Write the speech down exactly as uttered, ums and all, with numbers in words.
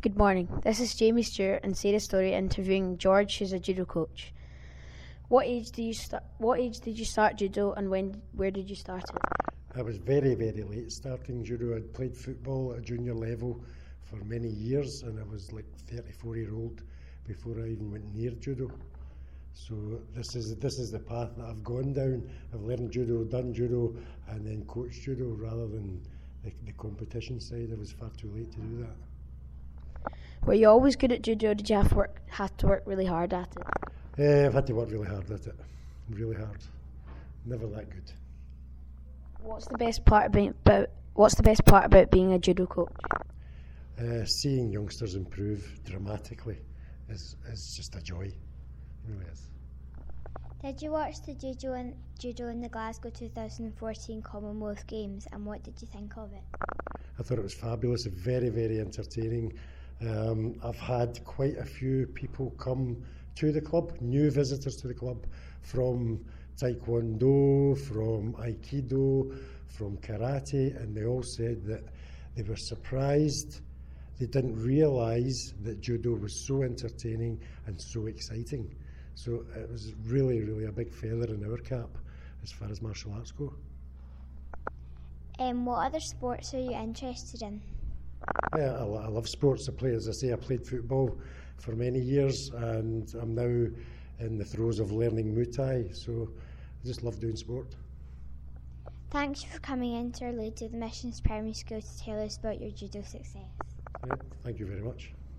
Good morning. This is Jamie Stewart and Sarah Story interviewing George, who's a judo coach. What age did you start? What age did you start judo, and when? Where did you start it? I was very, very late starting judo. I'd played football at a junior level for many years, and I was like thirty-four year old before I even went near judo. So this is this is the path that I've gone down. I've learned judo, done judo, and then coached judo rather than the, the competition side. I was far too late to do that. Were you always good at judo, or did you have to work had to work really hard at it? Uh, I've had to work really hard at it, really hard. Never that good. What's the best part about, about What's the best part about being a judo coach? Uh, seeing youngsters improve dramatically is is just a joy. It really is. Did you watch the judo in, judo in the Glasgow two thousand fourteen Commonwealth Games, and what did you think of it? I thought it was fabulous, very, very entertaining. Um, I've had quite a few people come to the club, new visitors to the club, from Taekwondo, from Aikido, from Karate, and they all said that they were surprised. They didn't realise that judo was so entertaining and so exciting. So it was really, really a big feather in our cap as far as martial arts go. Um, what other sports are you interested in? Yeah, I, I love sports. I play, as I say, I played football for many years, and I'm now in the throes of learning Muay Thai. So I just love doing sport. Thanks for coming in to our Lady of the Missions Primary School to tell us about your judo success. Yeah, thank you very much.